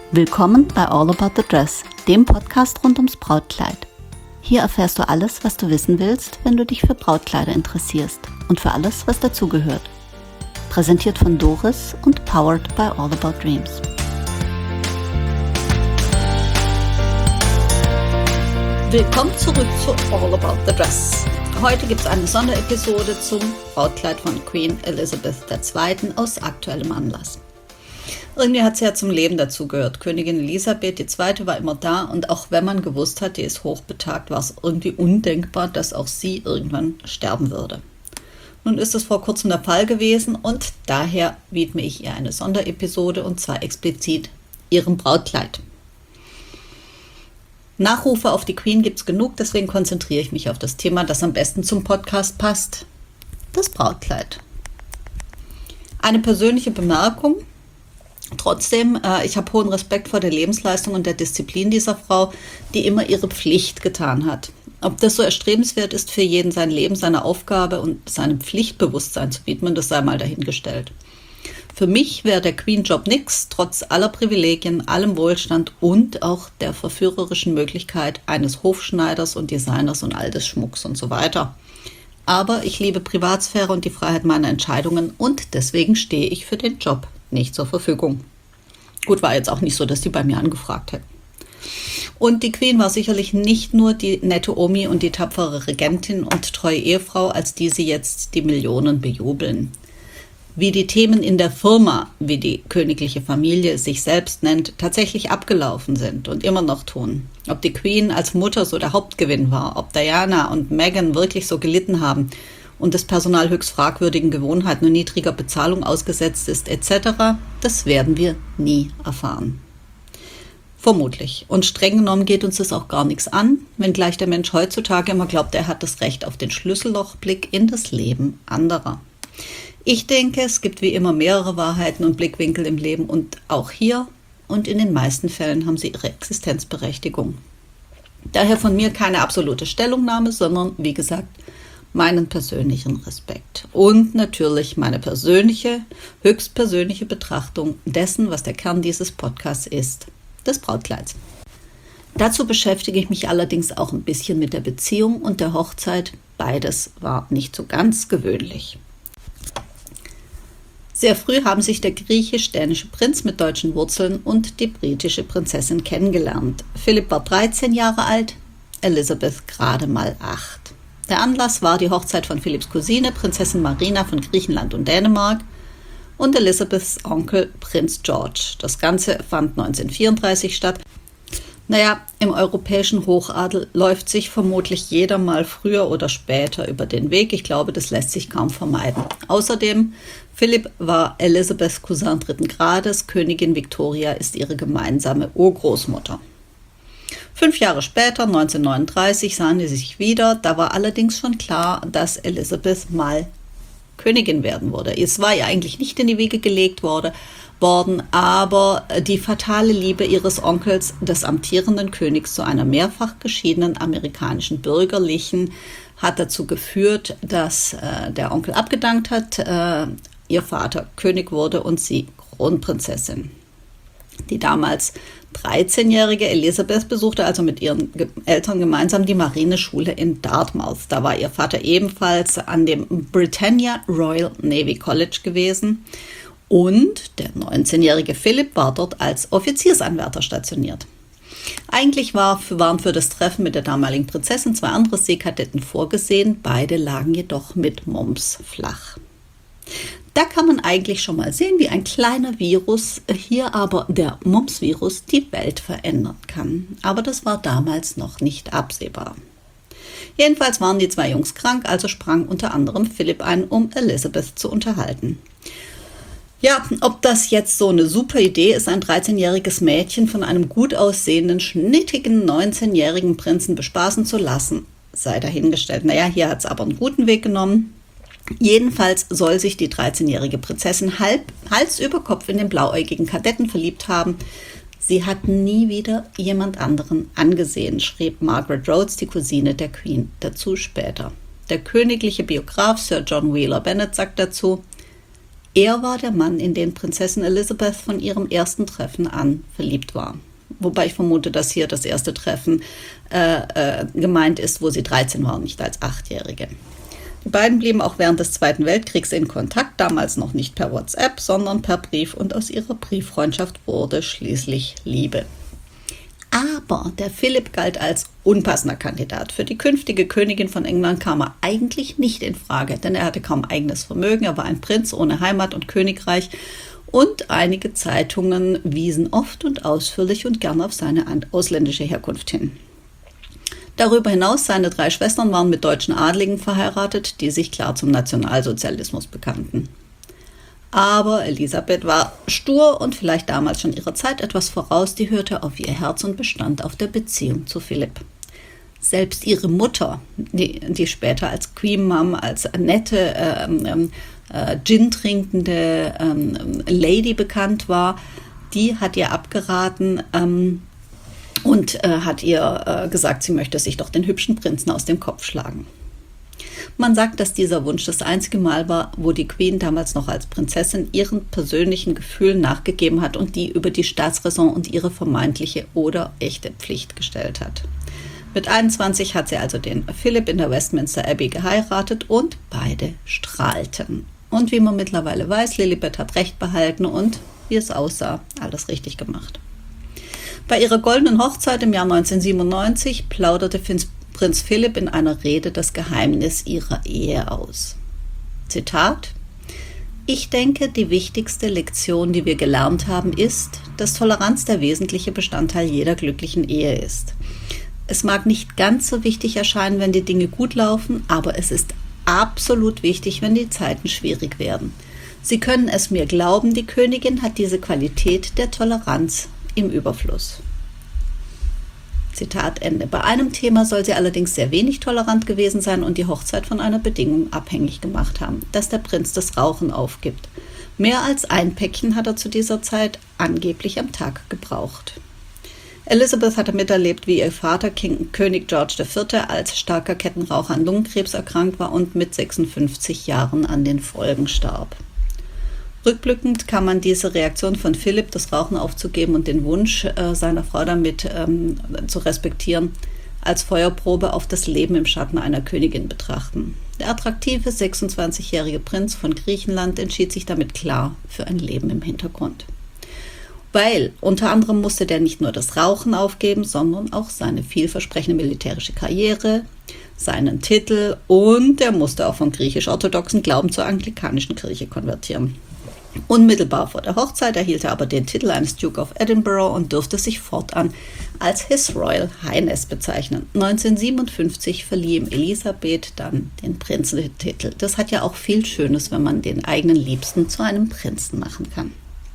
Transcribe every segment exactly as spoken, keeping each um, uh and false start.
Willkommen bei All About the Dress, dem Podcast rund ums Brautkleid. Hier erfährst du alles, was du wissen willst, wenn du dich für Brautkleider interessierst und für alles, was dazugehört. Präsentiert von Doris und powered by All About Dreams. Willkommen zurück zu All About the Dress. Heute gibt es eine Sonderepisode zum Brautkleid von Queen Elizabeth der Zweiten aus aktuellem Anlass. Irgendwie hat sie ja zum Leben dazugehört. Königin Elisabeth die Zweite war immer da und auch wenn man gewusst hat, die ist hochbetagt, war es irgendwie undenkbar, dass auch sie irgendwann sterben würde. Nun ist es vor kurzem der Fall gewesen und daher widme ich ihr eine Sonderepisode und zwar explizit ihrem Brautkleid. Nachrufe auf die Queen gibt es genug, deswegen konzentriere ich mich auf das Thema, das am besten zum Podcast passt: das Brautkleid. Eine persönliche Bemerkung. Trotzdem, äh, ich habe hohen Respekt vor der Lebensleistung und der Disziplin dieser Frau, die immer ihre Pflicht getan hat. Ob das so erstrebenswert ist für jeden, sein Leben, seine Aufgabe und seinem Pflichtbewusstsein zu widmen, das sei mal dahingestellt. Für mich wäre der Queen-Job nix, trotz aller Privilegien, allem Wohlstand und auch der verführerischen Möglichkeit eines Hofschneiders und Designers und all des Schmucks und so weiter. Aber ich liebe Privatsphäre und die Freiheit meiner Entscheidungen und deswegen stehe ich für den Job nicht zur Verfügung. Gut, war jetzt auch nicht so, dass die bei mir angefragt hätten. Und die Queen war sicherlich nicht nur die nette Omi und die tapfere Regentin und treue Ehefrau, als die sie jetzt die Millionen bejubeln. Wie die Themen in der Firma, wie die königliche Familie sich selbst nennt, tatsächlich abgelaufen sind und immer noch tun. Ob die Queen als Mutter so der Hauptgewinn war, ob Diana und Meghan wirklich so gelitten haben und das Personal höchst fragwürdigen Gewohnheiten und niedriger Bezahlung ausgesetzt ist, et cetera, das werden wir nie erfahren. Vermutlich. Und streng genommen geht uns das auch gar nichts an, wenngleich der Mensch heutzutage immer glaubt, er hat das Recht auf den Schlüssellochblick in das Leben anderer. Ich denke, es gibt wie immer mehrere Wahrheiten und Blickwinkel im Leben und auch hier und in den meisten Fällen haben sie ihre Existenzberechtigung. Daher von mir keine absolute Stellungnahme, sondern wie gesagt, meinen persönlichen Respekt und natürlich meine persönliche, höchstpersönliche Betrachtung dessen, was der Kern dieses Podcasts ist, des Brautkleids. Dazu beschäftige ich mich allerdings auch ein bisschen mit der Beziehung und der Hochzeit. Beides war nicht so ganz gewöhnlich. Sehr früh haben sich der griechisch-dänische Prinz mit deutschen Wurzeln und die britische Prinzessin kennengelernt. Philipp war dreizehn Jahre alt, Elisabeth gerade mal acht. Der Anlass war die Hochzeit von Philipps Cousine, Prinzessin Marina von Griechenland und Dänemark und Elisabeths Onkel Prinz George. Das Ganze fand neunzehnhundertvierunddreißig statt. Naja, im europäischen Hochadel läuft sich vermutlich jeder mal früher oder später über den Weg. Ich glaube, das lässt sich kaum vermeiden. Außerdem, Philipp war Elisabeths Cousin dritten Grades, Königin Victoria ist ihre gemeinsame Urgroßmutter. Fünf Jahre später, neunzehnhundertneununddreißig, sahen sie sich wieder. Da war allerdings schon klar, dass Elisabeth mal Königin werden würde. Es war ihr eigentlich nicht in die Wiege gelegt wurde, worden, aber die fatale Liebe ihres Onkels, des amtierenden Königs, zu einer mehrfach geschiedenen amerikanischen Bürgerlichen, hat dazu geführt, dass äh, der Onkel abgedankt hat, äh, ihr Vater König wurde und sie Kronprinzessin. Die damals dreizehnjährige Elisabeth besuchte also mit ihren Eltern gemeinsam die Marineschule in Dartmouth. Da war ihr Vater ebenfalls an dem Britannia Royal Navy College gewesen und der neunzehnjährige Philipp war dort als Offiziersanwärter stationiert. Eigentlich war, waren für das Treffen mit der damaligen Prinzessin zwei andere Seekadetten vorgesehen, beide lagen jedoch mit Mumps flach. Da kann man eigentlich schon mal sehen, wie ein kleiner Virus, hier aber der Mumps-Virus, die Welt verändern kann. Aber das war damals noch nicht absehbar. Jedenfalls waren die zwei Jungs krank, also sprang unter anderem Philipp ein, um Elisabeth zu unterhalten. Ja, ob das jetzt so eine super Idee ist, ein dreizehnjähriges Mädchen von einem gut aussehenden, schnittigen neunzehnjährigen Prinzen bespaßen zu lassen, sei dahingestellt. Naja, hier hat es aber einen guten Weg genommen. Jedenfalls soll sich die dreizehnjährige Prinzessin halb, Hals über Kopf in den blauäugigen Kadetten verliebt haben. Sie hat nie wieder jemand anderen angesehen, schrieb Margaret Rhodes, die Cousine der Queen, dazu später. Der königliche Biograf Sir John Wheeler Bennet sagt dazu: Er war der Mann, in den Prinzessin Elizabeth von ihrem ersten Treffen an verliebt war. Wobei ich vermute, dass hier das erste Treffen äh, äh, gemeint ist, wo sie dreizehn war, nicht als Achtjährige. Die beiden blieben auch während des Zweiten Weltkriegs in Kontakt, damals noch nicht per WhatsApp, sondern per Brief, und aus ihrer Brieffreundschaft wurde schließlich Liebe. Aber der Philipp galt als unpassender Kandidat. Für die künftige Königin von England kam er eigentlich nicht in Frage, denn er hatte kaum eigenes Vermögen, er war ein Prinz ohne Heimat und Königreich, und einige Zeitungen wiesen oft und ausführlich und gern auf seine ausländische Herkunft hin. Darüber hinaus, seine drei Schwestern waren mit deutschen Adligen verheiratet, die sich klar zum Nationalsozialismus bekannten. Aber Elisabeth war stur und vielleicht damals schon ihrer Zeit etwas voraus, die hörte auf ihr Herz und bestand auf der Beziehung zu Philipp. Selbst ihre Mutter, die, die später als Queen Mum, als nette, ähm, äh, Gin trinkende ähm, Lady bekannt war, die hat ihr abgeraten, ähm, und äh, hat ihr äh, gesagt, sie möchte sich doch den hübschen Prinzen aus dem Kopf schlagen. Man sagt, dass dieser Wunsch das einzige Mal war, wo die Queen damals noch als Prinzessin ihren persönlichen Gefühlen nachgegeben hat und die über die Staatsräson und ihre vermeintliche oder echte Pflicht gestellt hat. Mit einundzwanzig hat sie also den Philipp in der Westminster Abbey geheiratet und beide strahlten. Und wie man mittlerweile weiß, Lilibet hat Recht behalten und, wie es aussah, alles richtig gemacht. Bei ihrer goldenen Hochzeit im Jahr neunzehnhundertsiebenundneunzig plauderte Prinz Philipp in einer Rede das Geheimnis ihrer Ehe aus. Zitat: Ich denke, die wichtigste Lektion, die wir gelernt haben, ist, dass Toleranz der wesentliche Bestandteil jeder glücklichen Ehe ist. Es mag nicht ganz so wichtig erscheinen, wenn die Dinge gut laufen, aber es ist absolut wichtig, wenn die Zeiten schwierig werden. Sie können es mir glauben, die Königin hat diese Qualität der Toleranz im Überfluss. Zitat Ende. Bei einem Thema soll sie allerdings sehr wenig tolerant gewesen sein und die Hochzeit von einer Bedingung abhängig gemacht haben, dass der Prinz das Rauchen aufgibt. Mehr als ein Päckchen hat er zu dieser Zeit angeblich am Tag gebraucht. Elizabeth hatte miterlebt, wie ihr Vater King, König George der Vierte als starker Kettenraucher an Lungenkrebs erkrankt war und mit sechsundfünfzig Jahren an den Folgen starb. Rückblickend kann man diese Reaktion von Philipp, das Rauchen aufzugeben und den Wunsch äh, seiner Frau damit ähm, zu respektieren, als Feuerprobe auf das Leben im Schatten einer Königin betrachten. Der attraktive sechsundzwanzigjährige Prinz von Griechenland entschied sich damit klar für ein Leben im Hintergrund. Weil unter anderem musste der nicht nur das Rauchen aufgeben, sondern auch seine vielversprechende militärische Karriere, seinen Titel, und er musste auch vom griechisch-orthodoxen Glauben zur anglikanischen Kirche konvertieren. Unmittelbar vor der Hochzeit erhielt er aber den Titel eines Duke of Edinburgh und durfte sich fortan als His Royal Highness bezeichnen. neunzehnhundertsiebenundfünfzig verlieh ihm Elisabeth dann den Prinzentitel. Das hat ja auch viel Schönes, wenn man den eigenen Liebsten zu einem Prinzen machen kann.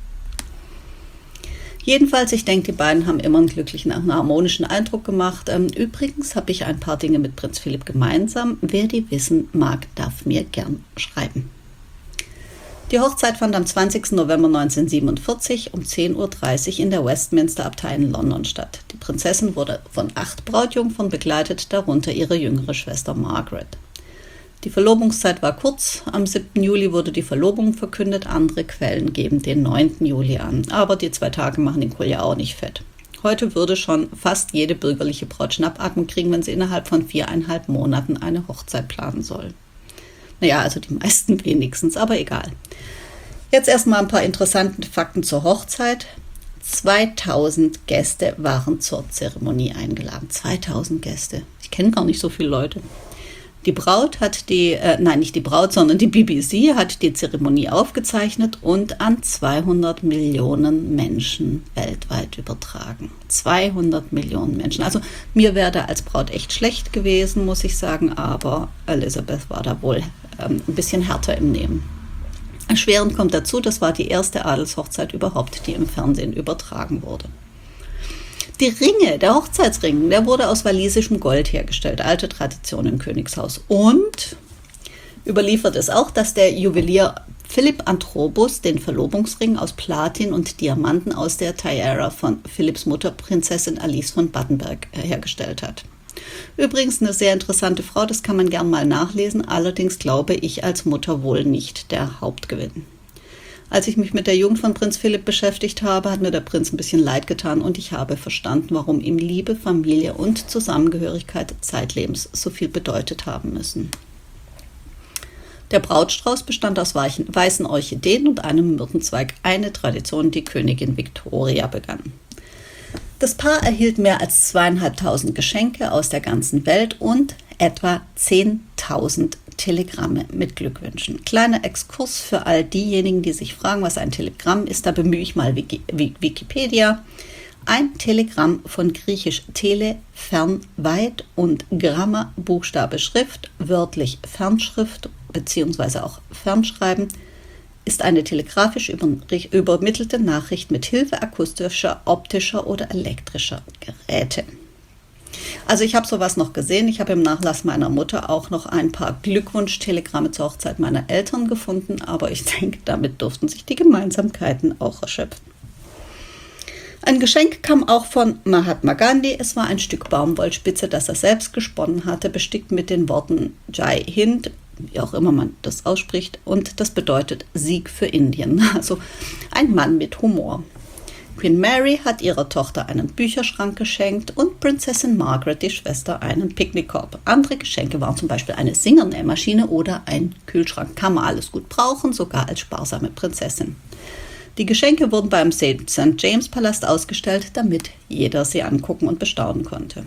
Jedenfalls, ich denke, die beiden haben immer einen glücklichen, einen harmonischen Eindruck gemacht. Ähm, übrigens habe ich ein paar Dinge mit Prinz Philipp gemeinsam. Wer die wissen mag, darf mir gern schreiben. Die Hochzeit fand am zwanzigsten November neunzehnhundertsiebenundvierzig um zehn Uhr dreißig in der Westminster-Abtei in London statt. Die Prinzessin wurde von acht Brautjungfern begleitet, darunter ihre jüngere Schwester Margaret. Die Verlobungszeit war kurz. Am siebten Juli wurde die Verlobung verkündet. Andere Quellen geben den neunten Juli an. Aber die zwei Tage machen den Kohl ja auch nicht fett. Heute würde schon fast jede bürgerliche Braut Schnappatmung kriegen, wenn sie innerhalb von viereinhalb Monaten eine Hochzeit planen soll. Naja, also die meisten wenigstens, aber egal. Jetzt erstmal ein paar interessante Fakten zur Hochzeit. zweitausend Gäste waren zur Zeremonie eingeladen. zweitausend Gäste. Ich kenne gar nicht so viele Leute. Die Braut hat die, äh, nein, nicht die Braut, sondern die B B C hat die Zeremonie aufgezeichnet und an zweihundert Millionen Menschen weltweit übertragen. zweihundert Millionen Menschen. Also mir wäre da als Braut echt schlecht gewesen, muss ich sagen, aber Elizabeth war da wohl ähm, ein bisschen härter im Nehmen. Erschwerend kommt dazu, das war die erste Adelshochzeit überhaupt, die im Fernsehen übertragen wurde. Die Ringe, der Hochzeitsring, der wurde aus walisischem Gold hergestellt, alte Tradition im Königshaus. Und überliefert ist auch, dass der Juwelier Philipp Antrobus den Verlobungsring aus Platin und Diamanten aus der Tiara von Philipps Mutter Prinzessin Alice von Battenberg hergestellt hat. Übrigens eine sehr interessante Frau, das kann man gern mal nachlesen, allerdings glaube ich als Mutter wohl nicht der Hauptgewinn. Als ich mich mit der Jugend von Prinz Philipp beschäftigt habe, hat mir der Prinz ein bisschen leid getan und ich habe verstanden, warum ihm Liebe, Familie und Zusammengehörigkeit zeitlebens so viel bedeutet haben müssen. Der Brautstrauß bestand aus weichen, weißen Orchideen und einem Myrtenzweig, eine Tradition, die Königin Victoria begann. Das Paar erhielt mehr als zweieinhalbtausend Geschenke aus der ganzen Welt und etwa zehntausend Telegramme mit Glückwünschen. Kleiner Exkurs für all diejenigen, die sich fragen, was ein Telegramm ist, da bemühe ich mal Wiki- Wikipedia. Ein Telegramm von griechisch Tele, fern, weit und Gramma, Buchstabe, Schrift, wörtlich Fernschrift bzw. auch Fernschreiben, ist eine telegrafisch übermittelte Nachricht mit Hilfe akustischer, optischer oder elektrischer Geräte. Also ich habe sowas noch gesehen. Ich habe im Nachlass meiner Mutter auch noch ein paar Glückwunsch-Telegramme zur Hochzeit meiner Eltern gefunden, aber ich denke, damit durften sich die Gemeinsamkeiten auch erschöpfen. Ein Geschenk kam auch von Mahatma Gandhi. Es war ein Stück Baumwollspitze, das er selbst gesponnen hatte, bestickt mit den Worten Jai Hind, wie auch immer man das ausspricht, und das bedeutet Sieg für Indien. Also ein Mann mit Humor. Queen Mary hat ihrer Tochter einen Bücherschrank geschenkt und Prinzessin Margaret, die Schwester, einen Picknickkorb. Andere Geschenke waren zum Beispiel eine Singernähmaschine oder ein Kühlschrank. Kann man alles gut brauchen, sogar als sparsame Prinzessin. Die Geschenke wurden beim Sankt James Palast ausgestellt, damit jeder sie angucken und bestaunen konnte.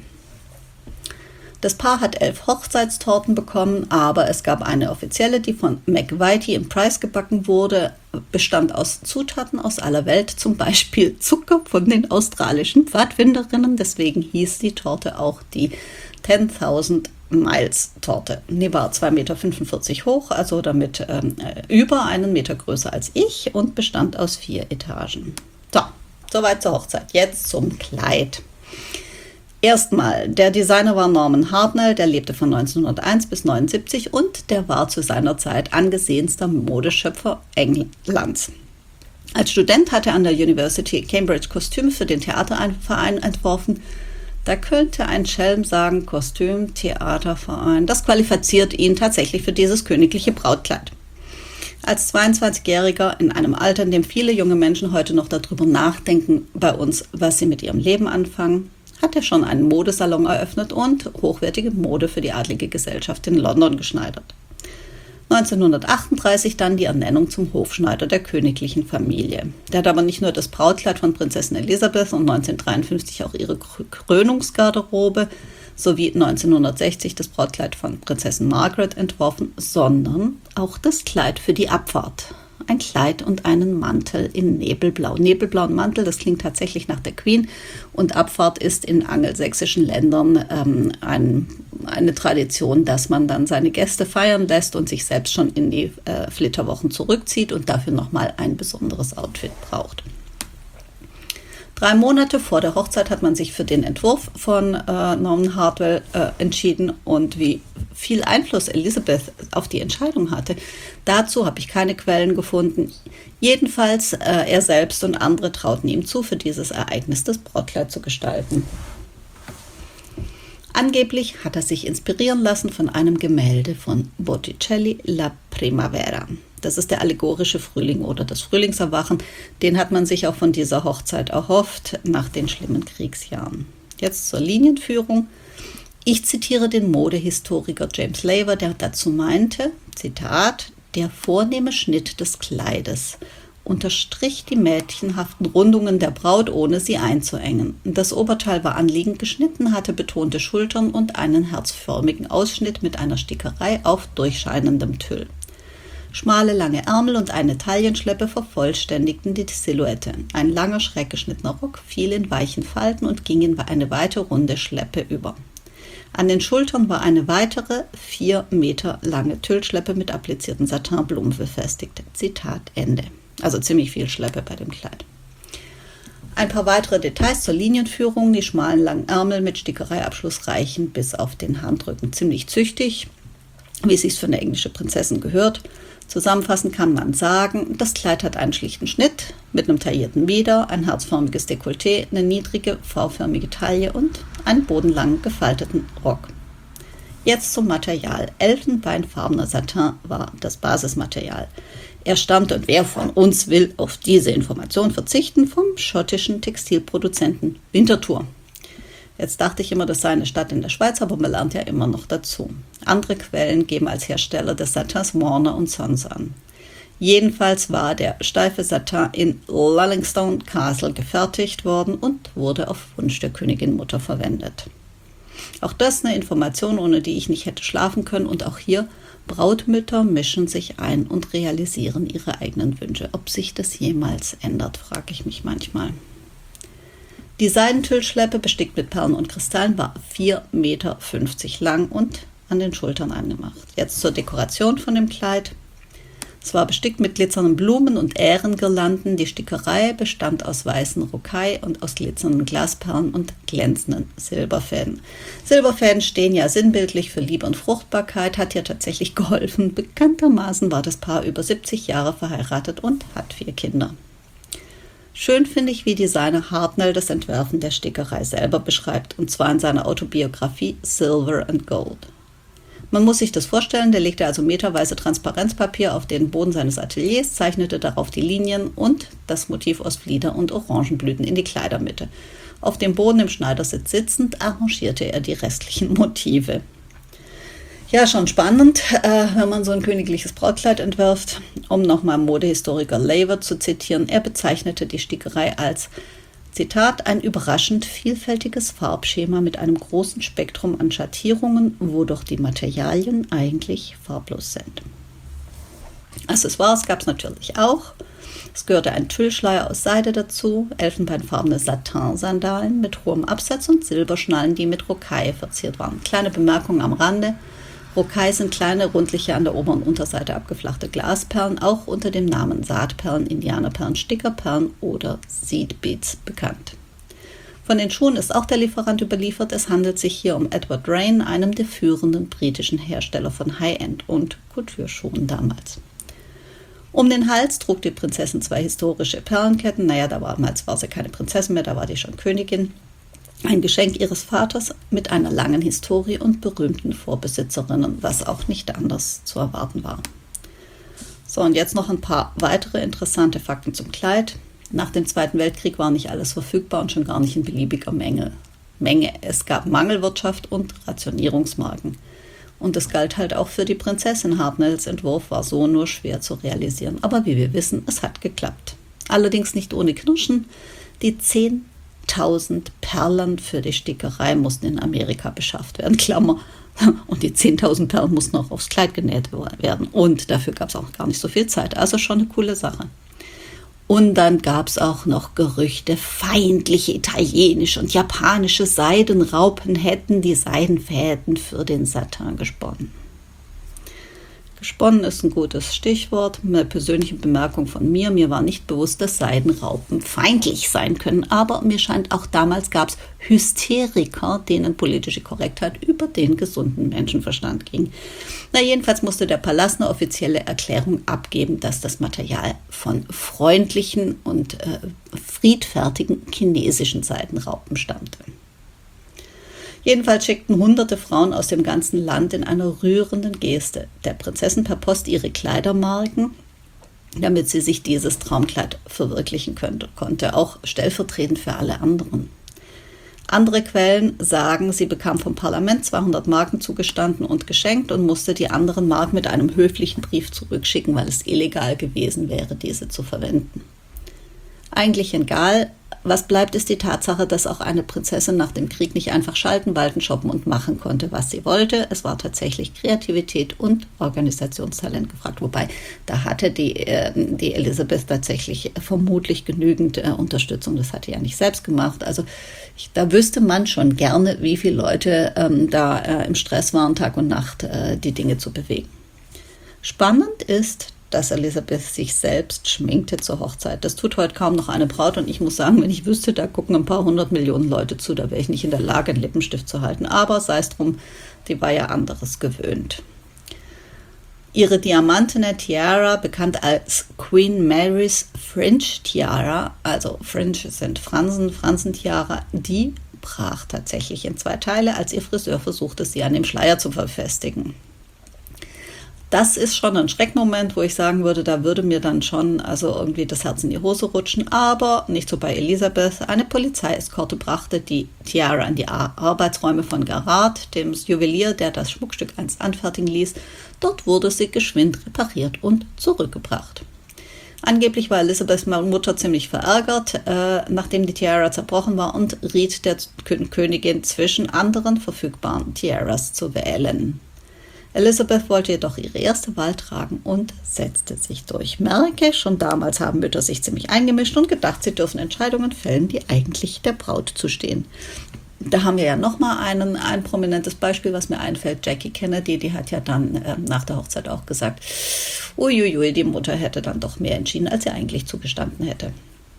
Das Paar hat elf Hochzeitstorten bekommen, aber es gab eine offizielle, die von McVitie im Price gebacken wurde, bestand aus Zutaten aus aller Welt, zum Beispiel Zucker von den australischen Pfadfinderinnen. Deswegen hieß die Torte auch die zehntausend Miles Torte. Die war zwei Komma fünfundvierzig Meter hoch, also damit ähm, über einen Meter größer als ich und bestand aus vier Etagen. So, soweit zur Hochzeit. Jetzt zum Kleid. Erstmal, der Designer war Norman Hartnell, der lebte von neunzehnhunderteins bis neunundsiebzig und der war zu seiner Zeit angesehenster Modeschöpfer Englands. Als Student hat er an der University Cambridge Kostüme für den Theaterverein entworfen. Da könnte ein Schelm sagen, Kostüm, Theaterverein, das qualifiziert ihn tatsächlich für dieses königliche Brautkleid. Als zweiundzwanzigjähriger in einem Alter, in dem viele junge Menschen heute noch darüber nachdenken bei uns, was sie mit ihrem Leben anfangen, hat er schon einen Modesalon eröffnet und hochwertige Mode für die adlige Gesellschaft in London geschneidert. neunzehnhundertachtunddreißig dann die Ernennung zum Hofschneider der königlichen Familie. Der hat aber nicht nur das Brautkleid von Prinzessin Elisabeth und neunzehnhundertdreiundfünfzig auch ihre Krönungsgarderobe sowie neunzehnhundertsechzig das Brautkleid von Prinzessin Margaret entworfen, sondern auch das Kleid für die Abfahrt. Ein Kleid und einen Mantel in Nebelblau. Nebelblauen Mantel, das klingt tatsächlich nach der Queen. Und Abfahrt ist in angelsächsischen Ländern ähm, ein, eine Tradition, dass man dann seine Gäste feiern lässt und sich selbst schon in die äh, Flitterwochen zurückzieht und dafür nochmal ein besonderes Outfit braucht. Drei Monate vor der Hochzeit hat man sich für den Entwurf von äh, Norman Hartnell äh, entschieden und wie viel Einfluss Elisabeth auf die Entscheidung hatte, dazu habe ich keine Quellen gefunden. Jedenfalls äh, er selbst und andere trauten ihm zu, für dieses Ereignis das Brautkleid zu gestalten. Angeblich hat er sich inspirieren lassen von einem Gemälde von Botticelli, La Primavera. Das ist der allegorische Frühling oder das Frühlingserwachen. Den hat man sich auch von dieser Hochzeit erhofft nach den schlimmen Kriegsjahren. Jetzt zur Linienführung. Ich zitiere den Modehistoriker James Laver, der dazu meinte, Zitat, der vornehme Schnitt des Kleides unterstrich die mädchenhaften Rundungen der Braut, ohne sie einzuengen. Das Oberteil war anliegend geschnitten, hatte betonte Schultern und einen herzförmigen Ausschnitt mit einer Stickerei auf durchscheinendem Tüll. Schmale, lange Ärmel und eine Taillenschleppe vervollständigten die Silhouette. Ein langer, schräg geschnittener Rock fiel in weichen Falten und ging in eine weite, runde Schleppe über. An den Schultern war eine weitere, vier Meter lange Tüllschleppe mit applizierten Satinblumen befestigt. Zitat Ende. Also ziemlich viel Schleppe bei dem Kleid. Ein paar weitere Details zur Linienführung. Die schmalen, langen Ärmel mit Stickereiabschluss reichen bis auf den Handrücken. Ziemlich züchtig, wie es sich für eine englische Prinzessin gehört. Zusammenfassend kann man sagen, das Kleid hat einen schlichten Schnitt mit einem taillierten Mieder, ein herzförmiges Dekolleté, eine niedrige V-förmige Taille und einen bodenlangen gefalteten Rock. Jetzt zum Material. Elfenbeinfarbener Satin war das Basismaterial. Er stammte, und wer von uns will auf diese Information verzichten, vom schottischen Textilproduzenten Winterthur. Jetzt dachte ich immer, das sei eine Stadt in der Schweiz, aber man lernt ja immer noch dazu. Andere Quellen geben als Hersteller des Satins Warner und Sons an. Jedenfalls war der steife Satin in Lullingstone Castle gefertigt worden und wurde auf Wunsch der Königin Mutter verwendet. Auch das eine Information, ohne die ich nicht hätte schlafen können. Und auch hier, Brautmütter mischen sich ein und realisieren ihre eigenen Wünsche. Ob sich das jemals ändert, frage ich mich manchmal. Die Seidentüllschleppe, bestickt mit Perlen und Kristallen, war vier Meter fünfzig lang und an den Schultern angemacht. Jetzt zur Dekoration von dem Kleid. Es war bestickt mit glitzernden Blumen und Ährengirlanden. Die Stickerei bestand aus weißen Rocaille und aus glitzernden Glasperlen und glänzenden Silberfäden. Silberfäden stehen ja sinnbildlich für Liebe und Fruchtbarkeit, hat ja tatsächlich geholfen. Bekanntermaßen war das Paar über siebzig Jahre verheiratet und hat vier Kinder. Schön finde ich, wie Designer Hartnell das Entwerfen der Stickerei selber beschreibt, und zwar in seiner Autobiografie Silver and Gold. Man muss sich das vorstellen, der legte also meterweise Transparenzpapier auf den Boden seines Ateliers, zeichnete darauf die Linien und das Motiv aus Flieder und Orangenblüten in die Kleidermitte. Auf dem Boden im Schneidersitz sitzend arrangierte er die restlichen Motive. Ja, schon spannend, äh, wenn man so ein königliches Brautkleid entwirft. Um nochmal Modehistoriker Laver zu zitieren, er bezeichnete die Stickerei als, Zitat, ein überraschend vielfältiges Farbschema mit einem großen Spektrum an Schattierungen, wo doch die Materialien eigentlich farblos sind. Accessoires gab es natürlich auch. Es gehörte ein Tüllschleier aus Seide dazu, elfenbeinfarbene Satin-Sandalen mit hohem Absatz und Silberschnallen, die mit Rocaille verziert waren. Kleine Bemerkung am Rande. Rocaille sind kleine, rundliche, an der Ober- und Unterseite abgeflachte Glasperlen, auch unter dem Namen Saatperlen, Indianerperlen, Stickerperlen oder Seed Beads bekannt. Von den Schuhen ist auch der Lieferant überliefert. Es handelt sich hier um Edward Rain, einem der führenden britischen Hersteller von High-End- und Couture-Schuhen damals. Um den Hals trug die Prinzessin zwei historische Perlenketten. Naja, damals war sie keine Prinzessin mehr, da war die schon Königin. Ein Geschenk ihres Vaters mit einer langen Historie und berühmten Vorbesitzerinnen, was auch nicht anders zu erwarten war. So, und jetzt noch ein paar weitere interessante Fakten zum Kleid. Nach dem Zweiten Weltkrieg war nicht alles verfügbar und schon gar nicht in beliebiger Menge. Menge. Es gab Mangelwirtschaft und Rationierungsmarken. Und das galt halt auch für die Prinzessin. Hartnells Entwurf war so nur schwer zu realisieren. Aber wie wir wissen, es hat geklappt. Allerdings nicht ohne Knirschen. Die zehntausend Perlen für die Stickerei mussten in Amerika beschafft werden. Klammer. Und die zehntausend Perlen mussten auch aufs Kleid genäht werden. Und dafür gab es auch gar nicht so viel Zeit. Also schon eine coole Sache. Und dann gab es auch noch Gerüchte, feindliche italienische und japanische Seidenraupen hätten die Seidenfäden für den Satin gesponnen. Gesponnen ist ein gutes Stichwort. Eine persönliche Bemerkung von mir. Mir war nicht bewusst, dass Seidenraupen feindlich sein können. Aber mir scheint, auch damals gab es Hysteriker, denen politische Korrektheit über den gesunden Menschenverstand ging. Na, jedenfalls musste der Palast eine offizielle Erklärung abgeben, dass das Material von freundlichen und äh, friedfertigen chinesischen Seidenraupen stammte. Jedenfalls schickten hunderte Frauen aus dem ganzen Land in einer rührenden Geste der Prinzessin per Post ihre Kleidermarken, damit sie sich dieses Traumkleid verwirklichen könnte, konnte, auch stellvertretend für alle anderen. Andere Quellen sagen, sie bekam vom Parlament zweihundert Marken zugestanden und geschenkt und musste die anderen Marken mit einem höflichen Brief zurückschicken, weil es illegal gewesen wäre, diese zu verwenden. Eigentlich egal. Was bleibt, ist die Tatsache, dass auch eine Prinzessin nach dem Krieg nicht einfach schalten, walten, shoppen und machen konnte, was sie wollte. Es war tatsächlich Kreativität und Organisationstalent gefragt. Wobei, da hatte die, äh, die Elisabeth tatsächlich vermutlich genügend äh, Unterstützung. Das hat sie ja nicht selbst gemacht. Also ich, da wüsste man schon gerne, wie viele Leute ähm, da äh, im Stress waren, Tag und Nacht äh, die Dinge zu bewegen. Spannend ist, dass Elisabeth sich selbst schminkte zur Hochzeit. Das tut heute kaum noch eine Braut und ich muss sagen, wenn ich wüsste, da gucken ein paar hundert Millionen Leute zu, da wäre ich nicht in der Lage, einen Lippenstift zu halten. Aber sei es drum, die war ja anderes gewöhnt. Ihre diamantene Tiara, bekannt als Queen Mary's Fringe Tiara, also Fringe sind Fransen, Franzentiara, die brach tatsächlich in zwei Teile, als ihr Friseur versuchte, sie an dem Schleier zu verfestigen. Das ist schon ein Schreckmoment, wo ich sagen würde, da würde mir dann schon also irgendwie das Herz in die Hose rutschen. Aber nicht so bei Elizabeth. Eine Polizeieskorte brachte die Tiara in die Arbeitsräume von Gerard, dem Juwelier, der das Schmuckstück einst anfertigen ließ. Dort wurde sie geschwind repariert und zurückgebracht. Angeblich war Elizabeths Mutter ziemlich verärgert, äh, nachdem die Tiara zerbrochen war, und riet der Königin, zwischen anderen verfügbaren Tiaras zu wählen. Elizabeth wollte jedoch ihre erste Wahl tragen und setzte sich durch. Merke, schon damals haben Mütter sich ziemlich eingemischt und gedacht, sie dürfen Entscheidungen fällen, die eigentlich der Braut zustehen. Da haben wir ja nochmal ein, ein prominentes Beispiel, was mir einfällt. Jackie Kennedy, die hat ja dann äh, nach der Hochzeit auch gesagt, uiuiui, die Mutter hätte dann doch mehr entschieden, als sie eigentlich zugestanden hätte.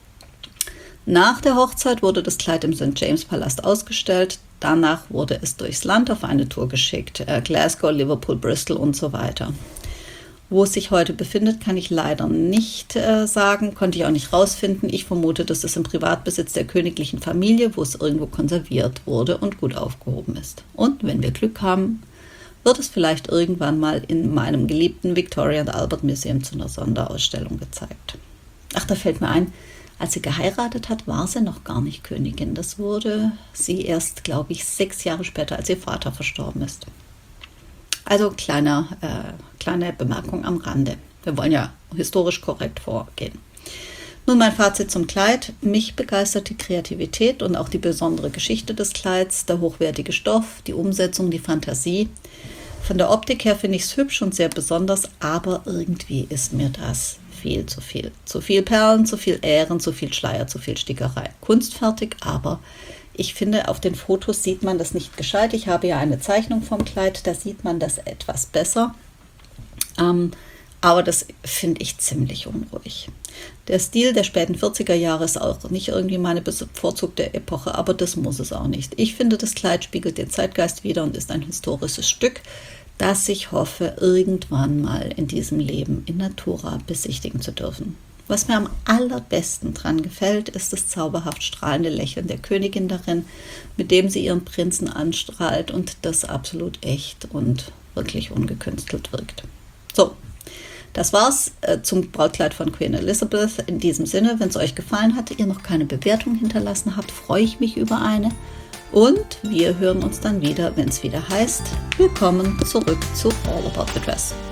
Nach der Hochzeit wurde das Kleid im Sankt James Palast ausgestellt. Danach wurde es durchs Land auf eine Tour geschickt. Äh, Glasgow, Liverpool, Bristol und so weiter. Wo es sich heute befindet, kann ich leider nicht äh, sagen, konnte ich auch nicht rausfinden. Ich vermute, das ist im Privatbesitz der königlichen Familie, wo es irgendwo konserviert wurde und gut aufgehoben ist. Und wenn wir Glück haben, wird es vielleicht irgendwann mal in meinem geliebten Victoria and Albert Museum zu einer Sonderausstellung gezeigt. Ach, da fällt mir ein, als sie geheiratet hat, war sie noch gar nicht Königin. Das wurde sie erst, glaube ich, sechs Jahre später, als ihr Vater verstorben ist. Also kleine, äh, kleine Bemerkung am Rande. Wir wollen ja historisch korrekt vorgehen. Nun mein Fazit zum Kleid. Mich begeistert die Kreativität und auch die besondere Geschichte des Kleids, der hochwertige Stoff, die Umsetzung, die Fantasie. Von der Optik her finde ich es hübsch und sehr besonders, aber irgendwie ist mir das viel zu viel. Zu viel Perlen, zu viel Ähren, zu viel Schleier, zu viel Stickerei. Kunstfertig, aber ich finde, auf den Fotos sieht man das nicht gescheit. Ich habe ja eine Zeichnung vom Kleid, da sieht man das etwas besser. Ähm, aber das finde ich ziemlich unruhig. Der Stil der späten vierziger Jahre ist auch nicht irgendwie meine bevorzugte Epoche, aber das muss es auch nicht. Ich finde, das Kleid spiegelt den Zeitgeist wider und ist ein historisches Stück, das ich hoffe, irgendwann mal in diesem Leben in Natura besichtigen zu dürfen. Was mir am allerbesten dran gefällt, ist das zauberhaft strahlende Lächeln der Königin darin, mit dem sie ihren Prinzen anstrahlt und das absolut echt und wirklich ungekünstelt wirkt. So, das war's äh, zum Brautkleid von Queen Elizabeth. In diesem Sinne, wenn es euch gefallen hat, ihr noch keine Bewertung hinterlassen habt, freue ich mich über eine. Und wir hören uns dann wieder, wenn es wieder heißt, willkommen zurück zu All About the Dress.